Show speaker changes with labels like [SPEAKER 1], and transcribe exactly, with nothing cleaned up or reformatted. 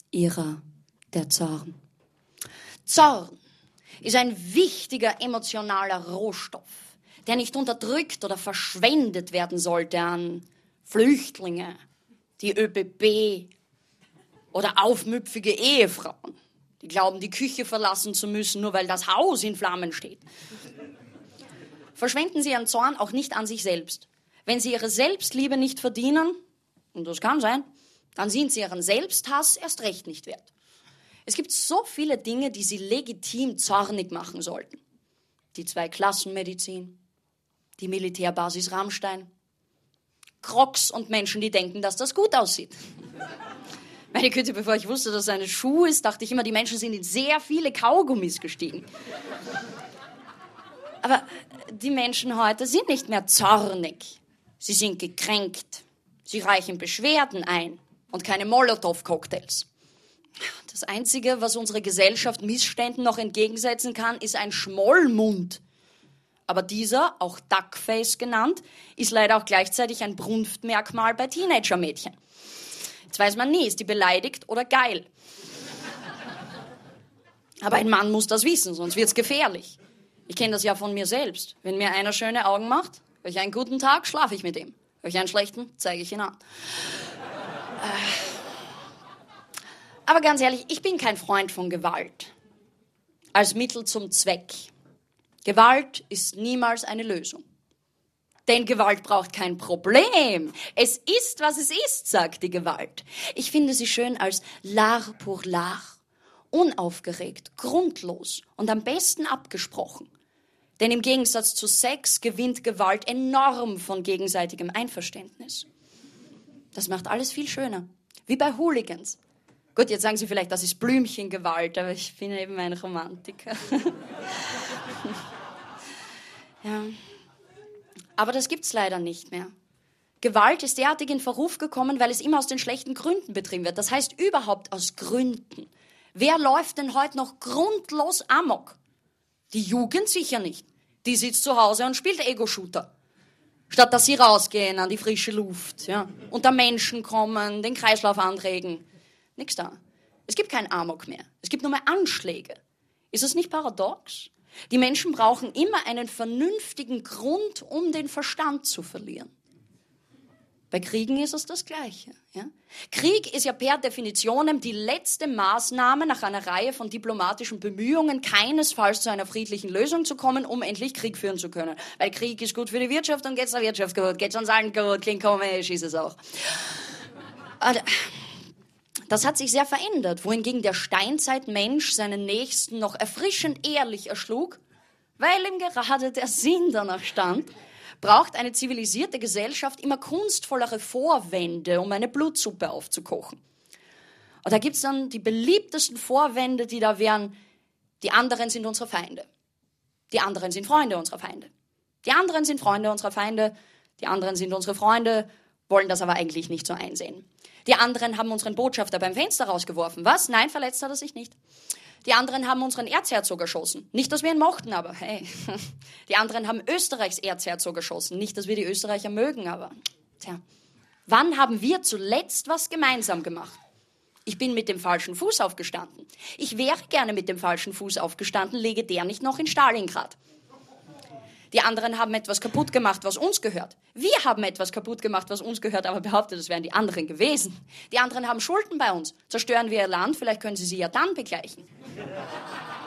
[SPEAKER 1] ihrer der Zorn. Zorn ist ein wichtiger emotionaler Rohstoff, der nicht unterdrückt oder verschwendet werden sollte an Flüchtlinge, die ÖBB oder aufmüpfige Ehefrauen, die glauben, die Küche verlassen zu müssen, nur weil das Haus in Flammen steht. Verschwenden Sie Ihren Zorn auch nicht an sich selbst. Wenn Sie Ihre Selbstliebe nicht verdienen, und das kann sein, dann sind Sie Ihren Selbsthass erst recht nicht wert. Es gibt so viele Dinge, die Sie legitim zornig machen sollten. Die Zweiklassenmedizin, die Militärbasis Rammstein, Crocs und Menschen, die denken, dass das gut aussieht. Meine Güte, bevor ich wusste, dass es eine Schuh ist, dachte ich immer, die Menschen sind in sehr viele Kaugummis gestiegen. Aber die Menschen heute sind nicht mehr zornig. Sie sind gekränkt. Sie reichen Beschwerden ein und keine Molotow-Cocktails. Das Einzige, was unsere Gesellschaft Missständen noch entgegensetzen kann, ist ein Schmollmund. Aber dieser, auch Duckface genannt, ist leider auch gleichzeitig ein Brunftmerkmal bei Teenagermädchen. Jetzt weiß man nie, ist die beleidigt oder geil. Aber ein Mann muss das wissen, sonst wird's gefährlich. Ich kenne das ja von mir selbst. Wenn mir einer schöne Augen macht, habe ich einen guten Tag, schlafe ich mit ihm. Habe ich einen schlechten, zeige ich ihn an. Aber ganz ehrlich, ich bin kein Freund von Gewalt. Als Mittel zum Zweck. Gewalt ist niemals eine Lösung. Denn Gewalt braucht kein Problem. Es ist, was es ist, sagt die Gewalt. Ich finde sie schön als l'art pour l'art. Unaufgeregt, grundlos und am besten abgesprochen. Denn im Gegensatz zu Sex gewinnt Gewalt enorm von gegenseitigem Einverständnis. Das macht alles viel schöner. Wie bei Hooligans. Gut, jetzt sagen Sie vielleicht, das ist Blümchengewalt, aber ich bin eben ein Romantiker. Ja. Aber das gibt's leider nicht mehr. Gewalt ist derartig in Verruf gekommen, weil es immer aus den schlechten Gründen betrieben wird. Das heißt überhaupt aus Gründen. Wer läuft denn heute noch grundlos amok? Die Jugend sicher nicht. Die sitzt zu Hause und spielt Ego-Shooter. Statt dass sie rausgehen an die frische Luft, ja, unter Menschen kommen, den Kreislauf anregen. Nix da. Es gibt kein Amok mehr. Es gibt nur mehr Anschläge. Ist das nicht paradox? Die Menschen brauchen immer einen vernünftigen Grund, um den Verstand zu verlieren. Bei Kriegen ist es das Gleiche. Ja? Krieg ist ja per Definition die letzte Maßnahme nach einer Reihe von diplomatischen Bemühungen, keinesfalls zu einer friedlichen Lösung zu kommen, um endlich Krieg führen zu können. Weil Krieg ist gut für die Wirtschaft und geht's der Wirtschaft gut, geht's uns allen gut, klingt komisch, ist es auch. Das hat sich sehr verändert, wohingegen der Steinzeitmensch seinen Nächsten noch erfrischend ehrlich erschlug, weil ihm gerade der Sinn danach stand, braucht eine zivilisierte Gesellschaft immer kunstvollere Vorwände, um eine Blutsuppe aufzukochen. Und da gibt's dann die beliebtesten Vorwände, die da wären, die anderen sind unsere Feinde. Die anderen sind Freunde unserer Feinde. Die anderen sind Freunde unserer Feinde. Die anderen sind unsere Freunde, wollen das aber eigentlich nicht so einsehen. Die anderen haben unseren Botschafter beim Fenster rausgeworfen. Was? Nein, verletzt hat er sich nicht. Die anderen haben unseren Erzherzog erschossen. Nicht, dass wir ihn mochten, aber hey. Die anderen haben Österreichs Erzherzog erschossen. Nicht, dass wir die Österreicher mögen, aber tja. Wann haben wir zuletzt was gemeinsam gemacht? Ich bin mit dem falschen Fuß aufgestanden. Ich wäre gerne mit dem falschen Fuß aufgestanden, lege der nicht noch in Stalingrad. Die anderen haben etwas kaputt gemacht, was uns gehört. Wir haben etwas kaputt gemacht, was uns gehört, aber behauptet, es wären die anderen gewesen. Die anderen haben Schulden bei uns. Zerstören wir ihr Land, vielleicht können sie sie ja dann begleichen.